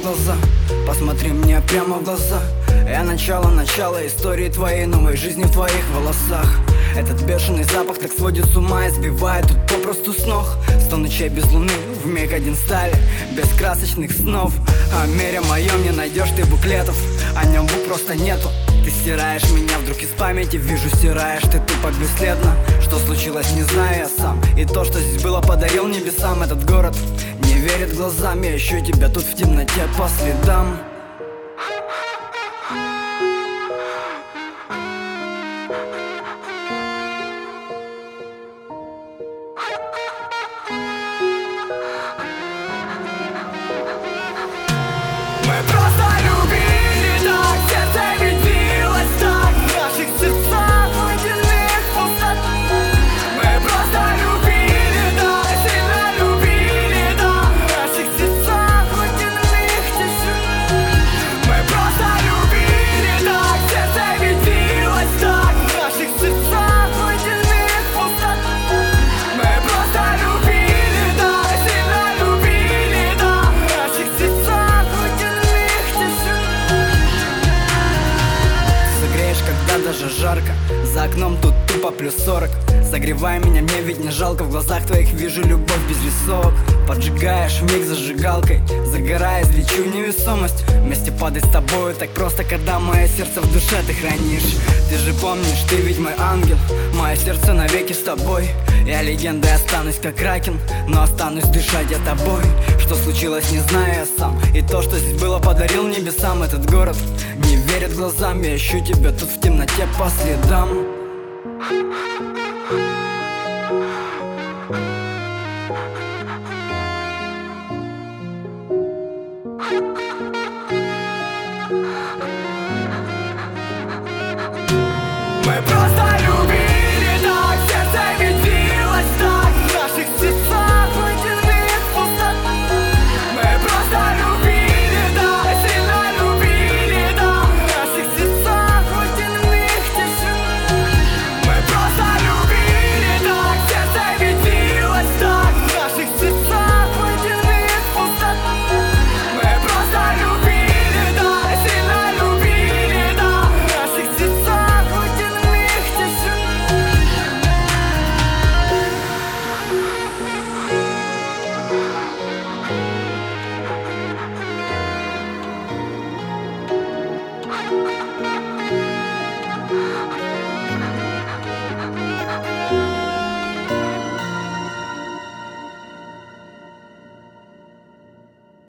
глаза, посмотри мне прямо в глаза. Я начало истории твоей новой жизни в твоих волосах. Этот бешеный запах так сводит с ума и сбивает тут попросту с ног. 100 ночей без луны, вмиг один стали, без красочных снов. О мире моем не найдешь ты буклетов, о нем букв просто нету. Ты стираешь меня вдруг из памяти, вижу, стираешь ты тупо бесследно. Что случилось, не знаю я сам, и то, что здесь было, подарил небесам. Этот город не верит глазам, я ищу тебя тут в темноте по следам. Мы просто любили так, сердце ведь билось так, в наших сердцах водяных пустот. Мы просто любили, да, сильно любили, да, в наших сердцах водяных тишин. Мы просто любили так, сердце ведь билось так, в наших сердцах водяных пустот. Мы просто любили, да, сильно любили, да, в наших сердцах водяных тишин. Согреешь, когда даже жарко, за окном тут тупо плюс 40. Согревай меня, мне ведь не жалко, в глазах твоих вижу любовь без рисовок. Поджигаешь миг зажигалкой, загораясь, лечу в невесомость. Вместе падать с тобою так просто, когда мое сердце в душе ты хранишь. Ты же помнишь, ты ведь мой ангел, мое сердце навеки с тобой. Я легендой останусь как Кракен, но останусь дышать я тобой. Что случилось, не знаю я сам, и то, что здесь было, подарил небесам. Этот город не верит глазам, я ищу тебя тут в темноте по следам.